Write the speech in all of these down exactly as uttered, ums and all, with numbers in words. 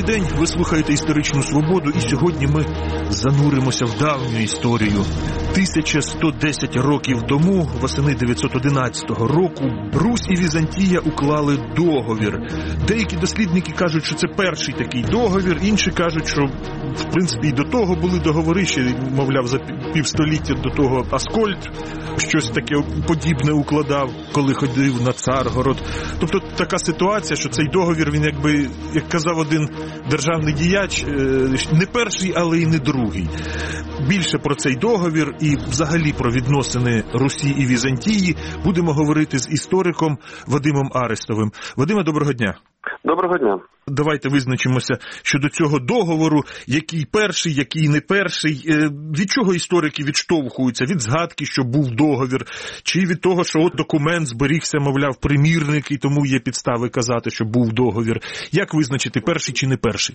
день, ви слухаєте «Історичну свободу», і сьогодні ми зануримося в давню історію. тисяча сто десять років тому, восени дев'ятсот одинадцятого року, Русь і Візантія уклали договір. Деякі дослідники кажуть, що це перший такий договір, інші кажуть, що в принципі і до того були договори, ще, мовляв, за півстоліття до того Аскольд щось таке подібне укладав, коли ходив на Царгород. Тобто така ситуація, що цей договір, він якби, як казав один державний діяч, не перший, але й не другий. Більше про цей договір і взагалі про відносини Русі і Візантії будемо говорити з істориком Вадимом Арестовим. Вадиме, доброго дня. Доброго дня. Давайте визначимося щодо цього договору, який перший, який не перший. Від чого історики відштовхуються? Від згадки, що був договір, чи від того, що от документ зберігся, мовляв, примірник, і тому є підстави казати, що був договір. Як визначити, перший чи не перший?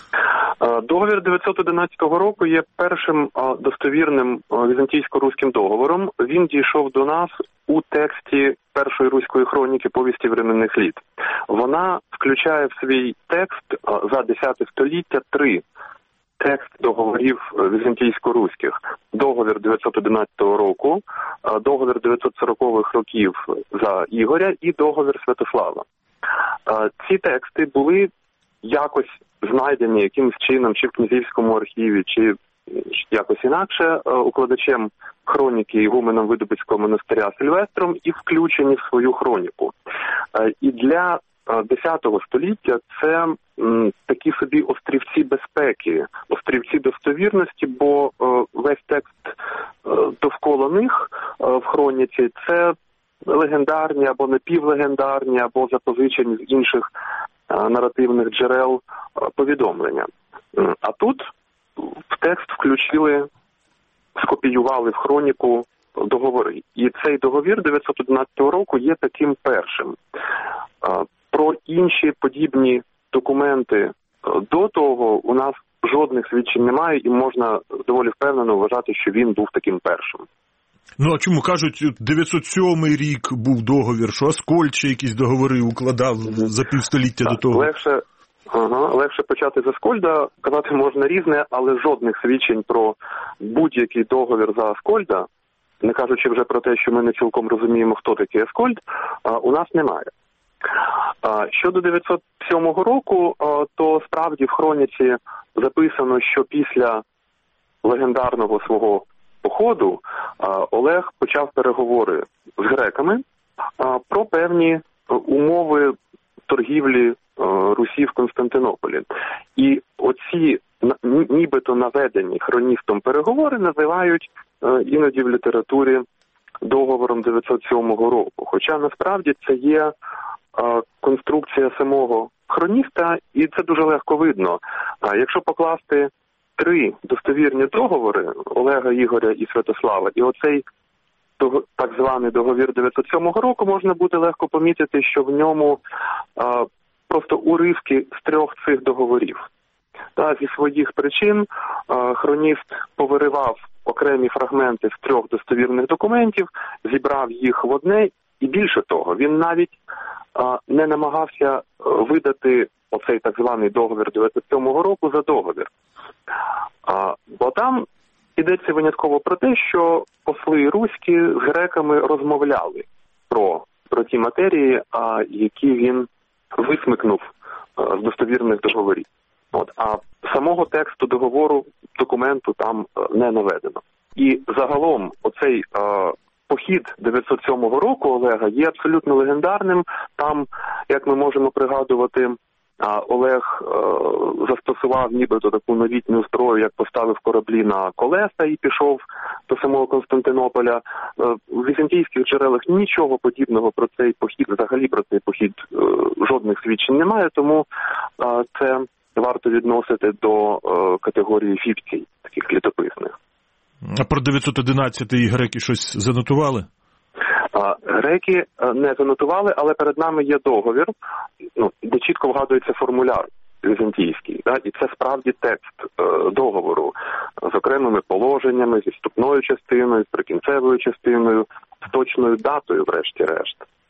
Договір дев'ятсот одинадцятого року є першим достовірним візантійсько-руським договором. Він дійшов до нас у тексті першої руської хроніки «Повісті временних літ». Вона включає в свій текст за десяте століття три текст договорів візантійсько-руських. Договір дев'ятсот одинадцятого року, договір дев'ятсот сорокових років за Ігоря і договір Святослава. Ці тексти були якось знайдені якимось чином, чи в князівському архіві, чи якось інакше, укладачем хроніки ігуменом Видубицького монастиря Сильвестром і включені в свою хроніку. І для десятого століття це такі собі острівці безпеки, острівці достовірності, бо весь текст довкола них в хроніці – це легендарні або напівлегендарні, або запозичені з інших наративних джерел повідомлення. А тут в текст включили, скопіювали в хроніку договори. І цей договір дев'ятсот одинадцятого року є таким першим. Про інші подібні документи до того у нас жодних свідчень немає, і можна доволі впевнено вважати, що він був таким першим. Ну, а чому кажуть, дев'ятсот сьомий рік був договір, що Аскольд ще якісь договори укладав за півстоліття до того? Легше, ага, легше почати з Аскольда, казати можна різне, але жодних свідчень про будь-який договір за Аскольда, не кажучи вже про те, що ми не цілком розуміємо, хто такий Аскольд, у нас немає. Щодо дев'ятсот сьомого року, то справді в хроніці записано, що після легендарного свого походу Олег почав переговори з греками про певні умови торгівлі Русі в Константинополі. І оці нібито наведені хроністом переговори називають іноді в літературі договором дев'ятсот сьомого року. Хоча насправді це є конструкція самого хроніста, і це дуже легко видно. Якщо покласти три достовірні договори Олега, Ігоря і Святослава, і оцей так званий договір дев'ятсот сьомого року, можна буде легко помітити, що в ньому а, просто уривки з трьох цих договорів. Та, зі своїх причин а, хроніст повиривав окремі фрагменти з трьох достовірних документів, зібрав їх в одне, і більше того, він навіть а, не намагався видати оцей так званий договір дев'ятсот сьомого року за договір. А, бо там йдеться винятково про те, що посли руські з греками розмовляли про, про ті матерії, а, які він висмикнув а, з достовірних договорів. От, а самого тексту договору, документу там а, не наведено. І загалом оцей а, похід дев'ятсот сьомого року Олега є абсолютно легендарним. Там, як ми можемо пригадувати, Олег е, застосував нібито таку новітню зброю, як поставив кораблі на колеса і пішов до самого Константинополя. Е, в візантійських джерелах нічого подібного про цей похід, взагалі про цей похід е, жодних свідчень немає, тому е, це варто відносити до е, категорії фікцій, таких літописних. А про дев'ятсот одинадцятий греки щось занотували? Греки не занотували, але перед нами є договір, ну, де чітко вгадується формуляр візантійський. Да? І це справді текст е, договору з окремими положеннями, зі вступною частиною, з прикінцевою частиною, з точною датою, врешті-решт.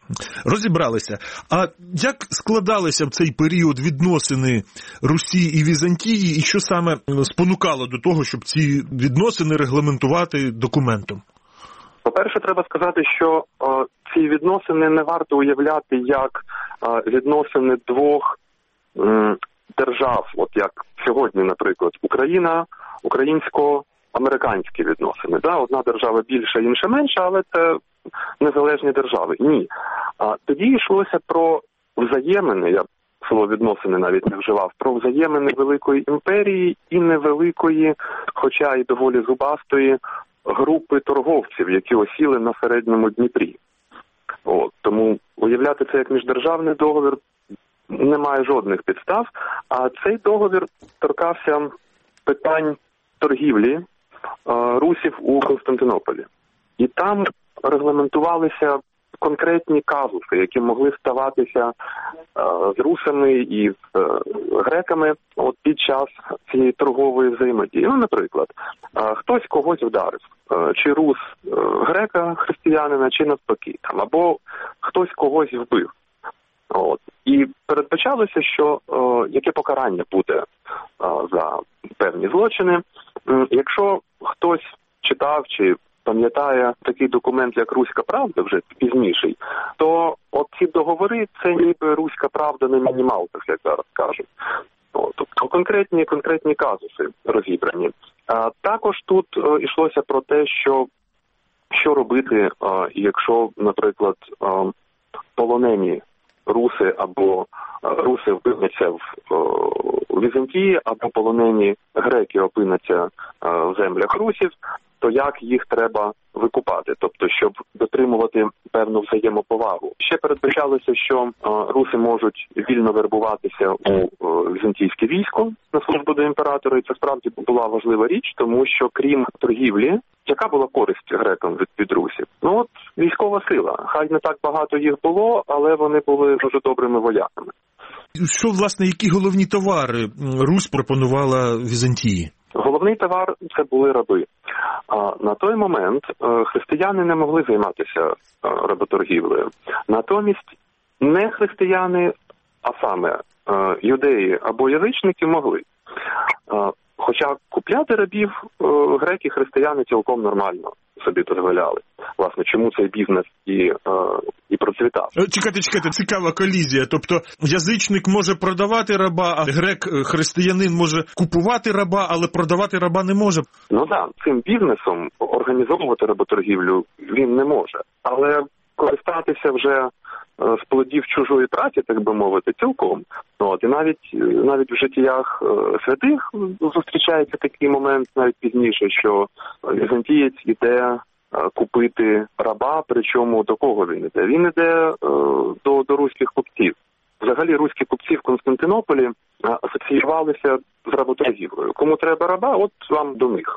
Розібралися. А як складалися в цей період відносини Русі і Візантії, і що саме спонукало до того, щоб ці відносини регламентувати документом? По-перше, треба сказати, що о, ці відносини не варто уявляти як о, відносини двох м, держав, от як сьогодні, наприклад, Україна, українсько-американські відносини. Да? Одна держава більша, інша менша, але це незалежні держави. Ні. А тоді йшлося про взаємини, я слово відносини навіть не вживав, про взаємини великої імперії і невеликої, хоча й доволі зубастої, групи торговців, які осіли на середньому Дніпрі. От, тому уявляти це як міждержавний договір немає жодних підстав, а цей договір торкався питань торгівлі е, русів у Константинополі. І там регламентувалися конкретні казуси, які могли ставатися е, з русами і з е, греками от під час цієї торгової взаємодії. Ну, наприклад, е, хтось когось вдарив, е, чи рус е, грека, християнина, чи навпаки, там, або хтось когось вбив. От. І передбачалося, що е, яке покарання буде е, за певні злочини. Е, якщо хтось читав чи пам'ятає такий документ, як «Руська правда», вже пізніший, то от ці договори – це ніби «Руська правда» на мінімалках, як зараз кажуть. О, тобто конкретні, конкретні казуси розібрані. А також тут е, йшлося про те, що, що робити, е, якщо, наприклад, е, полонені руси або руси опиняться в, в Візантії, або полонені греки опиняться в землях русів, то як їх треба викупати, тобто, щоб дотримувати певну взаємоповагу. Ще передбачалося, що руси можуть вільно вербуватися у візантійське військо на службу до імператора, і це справді була важлива річ, тому що крім торгівлі, яка була користь грекам від, від русів? Ну от військова сила. Хай не так багато їх було, але вони були дуже добрими вояками. Що, власне, які головні товари Русь пропонувала Візантії? Головний товар – це були раби. А на той момент християни не могли займатися работоргівлею. Натомість не християни, а саме юдеї або язичники могли. Хоча купляти рабів греки, християни цілком нормально собі дозволяли. Власне, чому цей бізнес і, і процвітав. Чекайте, чекайте, цікава колізія. Тобто язичник може продавати раба, а грек-християнин може купувати раба, але продавати раба не може? Ну так, цим бізнесом організовувати работоргівлю він не може. Але користатися вже з плодів чужої праці, так би мовити, цілком. От, і навіть, навіть в життях святих зустрічається такий момент навіть пізніше, що візантієць іде купити раба, причому до кого він іде? Він іде до, до руських купців. Взагалі руські купці в Константинополі асоціювалися з работоргівлею. Кому треба раба, от вам до них.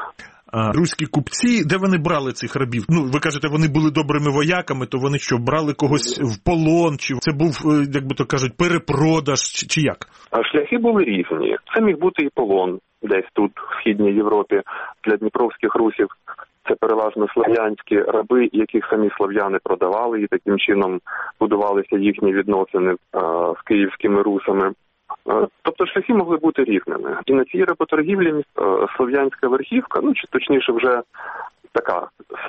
А руські купці, де вони брали цих рабів? Ну, ви кажете, вони були добрими вояками, то вони що, брали когось в полон, чи це був, як би то кажуть, перепродаж, чи, чи як? А шляхи були різні. Це міг бути і полон, десь тут, в Східній Європі, для дніпровських русів. Це переважно слов'янські раби, яких самі слов'яни продавали, і таким чином будувалися їхні відносини а, з київськими русами. Тобто шляхи могли бути різними. І на цій работоргівлі слов'янська верхівка, ну чи точніше вже така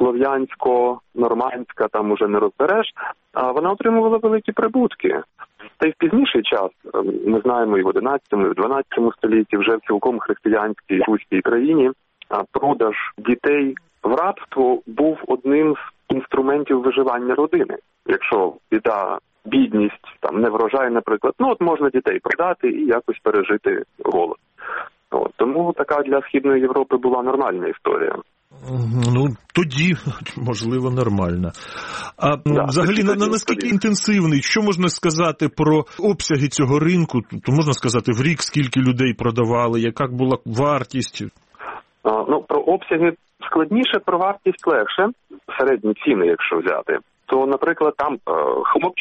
слов'янсько-нормандська, там уже не розбереш, а вона отримувала великі прибутки. Та й в пізніший час, ми знаємо і в одинадцятому, і в дванадцятому столітті, вже в цілком християнській руській країні, продаж дітей в рабство був одним з інструментів виживання родини. Якщо біда, бідність, там неврожай, наприклад, ну от можна дітей продати і якось пережити голод. От, тому така для Східної Європи була нормальна історія. Ну, тоді, можливо, нормально. А да, взагалі, на, на наскільки інтенсивний, що можна сказати про обсяги цього ринку? То можна сказати, в рік скільки людей продавали, яка була вартість? А, ну, про обсяги складніше, про вартість легше. Середні ціни, якщо взяти, то, наприклад, там хлопчик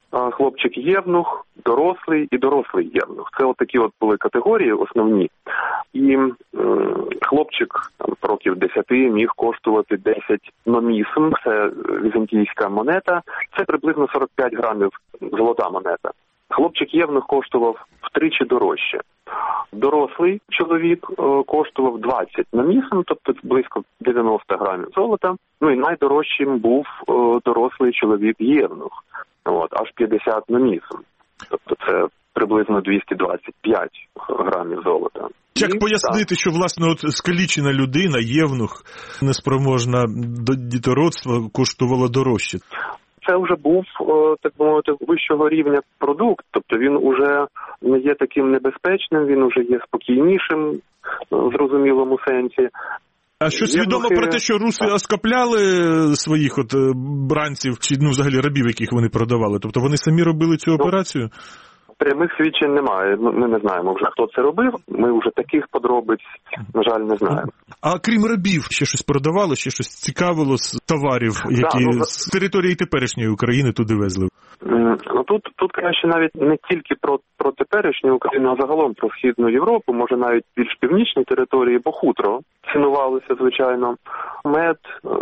хлопчик-євнух, дорослий і дорослий євнух. Це от такі от були категорії основні. І м, хлопчик там, років десяти міг коштувати десять номісм, це візантійська монета, це приблизно сорок п'ять грамів золота монета. Хлопчик-євнух коштував втричі дорожче. Дорослий чоловік е, коштував двадцять номісм, тобто близько дев'яносто грамів золота. Ну і найдорожчим був е, дорослий чоловік-євнух, от, аж п'ятдесят номісм. Тобто це приблизно двісті двадцять п'ять грамів золота. Як і, пояснити, так. що, власне, от скалічена людина, євнух, неспроможна до дітородства, коштувала дорожче? Це вже був, так би мовити, вищого рівня продукт, тобто він уже не є таким небезпечним, він уже є спокійнішим, в зрозумілому сенсі. А щось Є відомо духи... про те, що руси оскапляли своїх от бранців, чи ну взагалі рабів, яких вони продавали? Тобто вони самі робили цю операцію? Прямих свідчень немає. Ми не знаємо вже, хто це робив. Ми вже таких подробиць, на жаль, не знаємо. А крім рабів, ще щось продавали, ще щось цікавило з товарів, які да, ну, з території теперішньої України туди везли? Ну, тут, тут краще навіть не тільки про, про теперішню Україну, а загалом про Східну Європу, може навіть більш північні території, бо хутро цінувалося, звичайно, мед,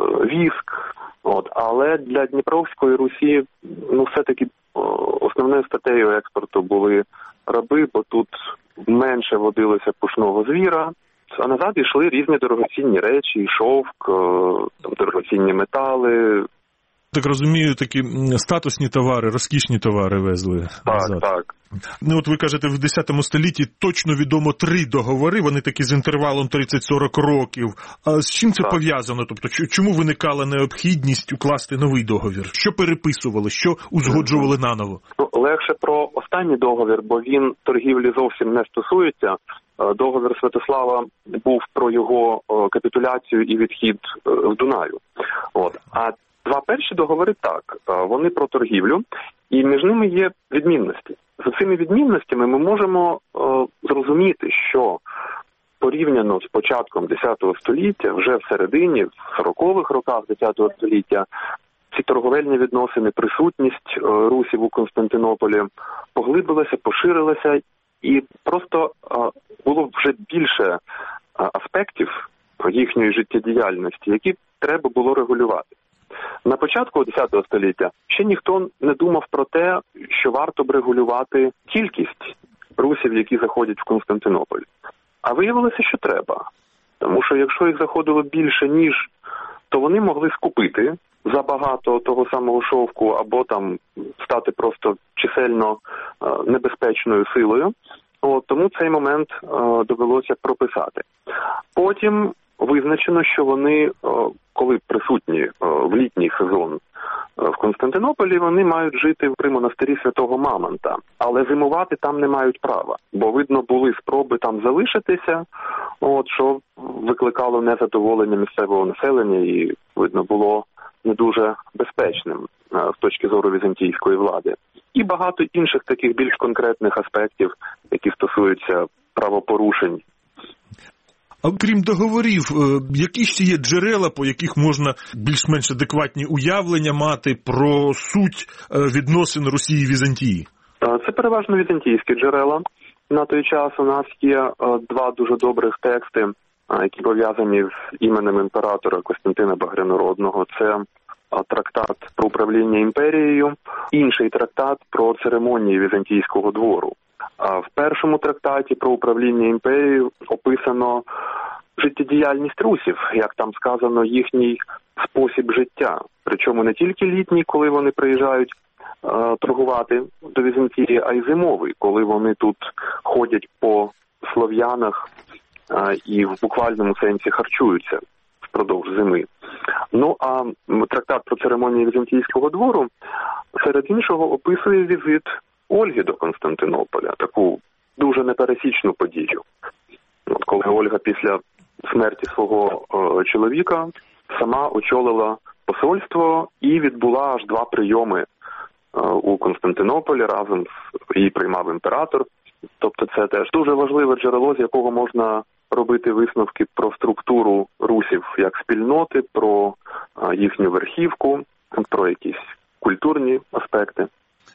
віск. От. Але для Дніпровської Русі, ну, все-таки основною статтею експорту були раби, бо тут менше водилося пушного звіра, а назад йшли різні дорогоцінні речі, шовк, там, дорогоцінні метали. Так розумію, такі статусні товари, розкішні товари везли так, назад. Так, так. Ну, от ви кажете, в десятому столітті точно відомо три договори, вони такі з інтервалом тридцять-сорок років. А з чим це так. пов'язано? Тобто, чому виникала необхідність укласти новий договір? Що переписували, що узгоджували наново? Ну, легше про останній договір, бо він торгівлі зовсім не стосується. Договір Святослава був про його капітуляцію і відхід в Дунаю. От. А два перші договори так, вони про торгівлю, і між ними є відмінності. За цими відмінностями ми можемо е, зрозуміти, що порівняно з початком десятого століття, вже в середині, в сорокових роках десятого століття, ці торговельні відносини, присутність е, русів у Константинополі поглибилася, поширилася, і просто е, було вже більше е, аспектів їхньої життєдіяльності, які треба було регулювати. На початку десятого століття ще ніхто не думав про те, що варто б регулювати кількість русів, які заходять в Константинополь. А виявилося, що треба. Тому що якщо їх заходило більше, ніж, то вони могли скупити забагато того самого шовку або там стати просто чисельно е, небезпечною силою. От, тому цей момент е, довелося прописати. Потім визначено, що вони, коли присутні в літній сезон в Константинополі, вони мають жити при монастирі Святого Мамонта, але зимувати там не мають права, бо, видно, були спроби там залишитися, от, що викликало незадоволення місцевого населення і, видно, було не дуже безпечним з точки зору візантійської влади. І багато інших таких більш конкретних аспектів, які стосуються правопорушень. А крім договорів, які ще є джерела, по яких можна більш-менш адекватні уявлення мати про суть відносин Росії і Візантії? Це переважно візантійські джерела. На той час у нас є два дуже добрих тексти, які пов'язані з іменем імператора Костянтина Багрянородного. Це трактат про управління імперією, інший трактат про церемонії візантійського двору. В першому трактаті про управління імперією описано життєдіяльність русів, як там сказано, їхній спосіб життя. Причому не тільки літній, коли вони приїжджають е, торгувати до Візантії, а й зимовий, коли вони тут ходять по слов'янах е, і в буквальному сенсі харчуються впродовж зими. Ну, а трактат про церемонії Візантійського двору серед іншого описує візит Ольги до Константинополя, таку дуже непересічну подію. От коли Ольга після смерті свого е, чоловіка сама очолила посольство і відбула аж два прийоми е, у Константинополі, разом з її приймав імператор. Тобто це теж дуже важливе джерело, з якого можна робити висновки про структуру русів як спільноти, про е, їхню верхівку, про якісь культурні аспекти.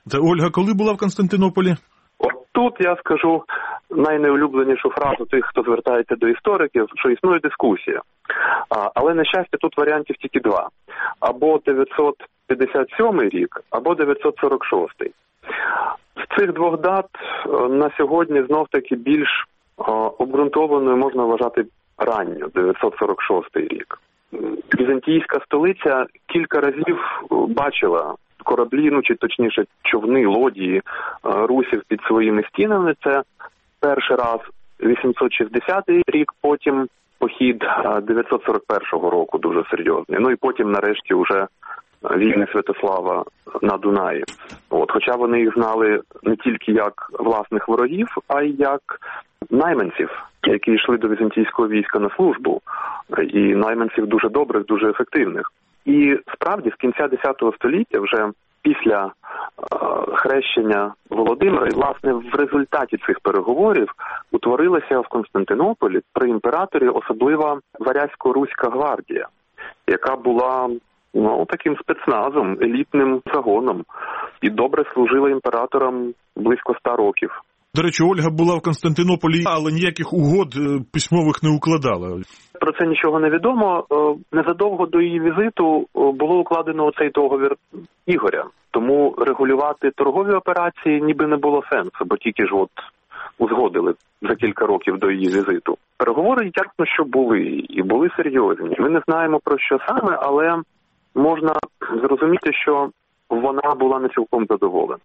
Це Ольга коли була в Константинополі? От тут я скажу найнеулюбленішу фразу тих, хто звертається до істориків, що існує дискусія. А, але, на щастя, тут варіантів тільки два. Або дев'ятсот п'ятдесят сьомий рік, або дев'ятсот сорок шостий. З цих двох дат на сьогодні знов-таки більш обґрунтованою можна вважати ранню, дев'ятсот сорок шостий рік. Візантійська столиця кілька разів бачила кораблі, ну чи точніше човни, лодії русів під своїми стінами. Це перший раз вісімсот шістдесятий рік, потім похід дев'ятсот сорок першого року дуже серйозний. Ну і потім нарешті вже війни Святослава на Дунаї. От, хоча вони їх знали не тільки як власних ворогів, а й як найманців, які йшли до візантійського війська на службу. І найманців дуже добрих, дуже ефективних. І справді з кінця десятого століття, вже після е, хрещення Володимира, і власне в результаті цих переговорів утворилася в Константинополі при імператорі особлива Варязько-Руська гвардія, яка була ну, таким спецназом, елітним загоном і добре служила імператорам близько ста років. До речі, Ольга була в Константинополі, але ніяких угод письмових не укладала. Про це нічого не відомо. Незадовго до її візиту було укладено оцей договір Ігоря. Тому регулювати торгові операції ніби не було сенсу, бо тільки ж от узгодили за кілька років до її візиту. Переговори ясно, що були, і були серйозні. Ми не знаємо про що саме, але можна зрозуміти, що вона була не цілком задоволена.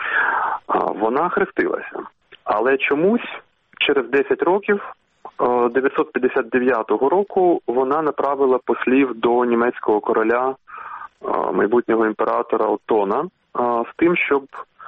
Вона хрестилася. Але чомусь через десять років, дев'ятсот п'ятдесят дев'ятого року, вона направила послів до німецького короля, майбутнього імператора Отона, з тим, щоб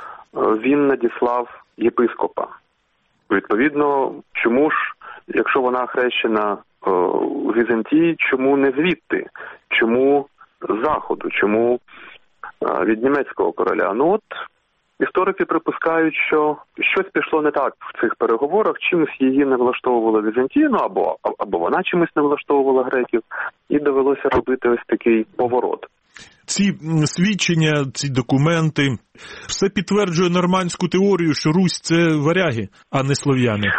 він надіслав єпископа. Відповідно, чому ж, якщо вона хрещена у Візантії, чому не звідти? Чому з заходу? Чому від німецького короля? Ну от, історики припускають, що щось пішло не так в цих переговорах, чимось її не влаштовувала Візантія, ну або, або вона чимось не влаштовувала греків, і довелося робити ось такий поворот. Ці свідчення, ці документи, все підтверджує нормандську теорію, що Русь – це варяги, а не слов'яни.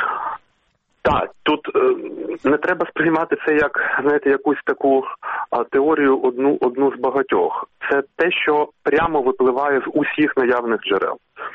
Так, тут е, не треба сприймати це як, знаєте, якусь таку а, теорію одну, одну з багатьох. Це те, що прямо випливає з усіх наявних джерел.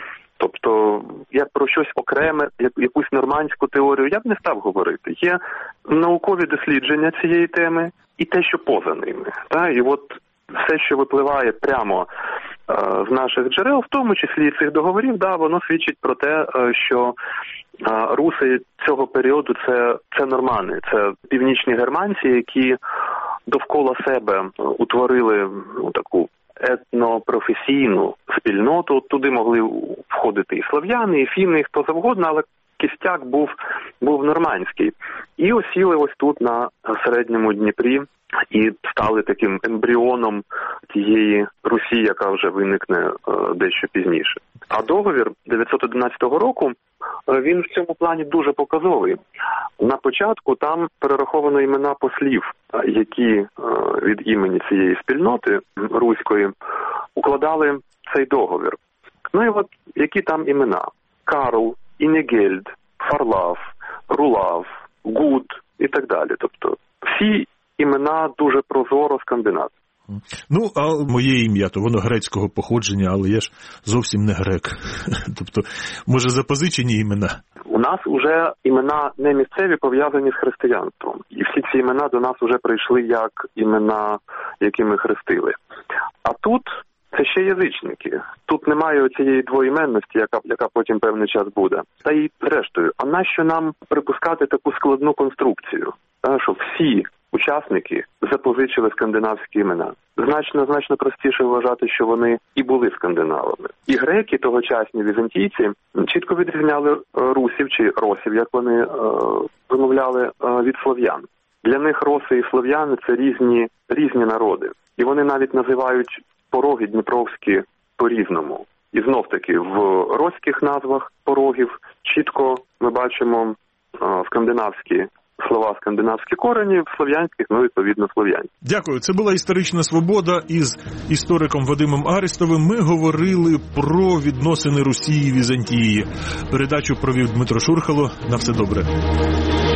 Тобто, я про щось окреме, якусь нормандську теорію, я б не став говорити. Є наукові дослідження цієї теми і те, що поза ними. Та? І от все, що випливає прямо е, з наших джерел, в тому числі і цих договорів, да, воно свідчить про те, е, що е, руси цього періоду це, це нормани, це північні германці, які довкола себе утворили ну, таку етнопрофесійну спільноту. Туди могли входити і слов'яни, і фіни, і хто завгодно, але кістяк був, був нормандський. І осіли ось тут на середньому Дніпрі і стали таким ембріоном тієї Русі, яка вже виникне е, дещо пізніше. А договір дев'ятсот одинадцятого року, е, він в цьому плані дуже показовий. На початку там перераховано імена послів, які е, від імені цієї спільноти руської укладали цей договір. Ну і от які там імена? Карл, Інегельд, Фарлав, Рулав, Гуд і так далі. Тобто всі імена дуже прозоро скандинавські. Ну, а моє ім'я, то воно грецького походження, але я ж зовсім не грек. Тобто, може, запозичені імена? У нас вже імена не місцеві пов'язані з християнством. І всі ці імена до нас вже прийшли як імена, які ми хрестили. А тут це ще язичники. Тут немає цієї двоіменності, яка, яка потім певний час буде. Та й зрештою, а нащо нам припускати таку складну конструкцію? Та, що всі учасники запозичили скандинавські імена. Значно, значно простіше вважати, що вони і були скандинавами. І греки, тогочасні візантійці, чітко відрізняли русів чи росів, як вони е, вимовляли, е, від слов'ян. Для них роси і слов'яни – це різні, різні народи. І вони навіть називають пороги дніпровські по-різному. І знов-таки в роських назвах порогів чітко ми бачимо е, скандинавські слова скандинавські корені, в слов'янських, ну, відповідно, слов'янські. Дякую. Це була «Історична свобода» із істориком Вадимом Арістовим. Ми говорили про відносини Русі і Візантії. Передачу провів Дмитро Шурхало. На все добре.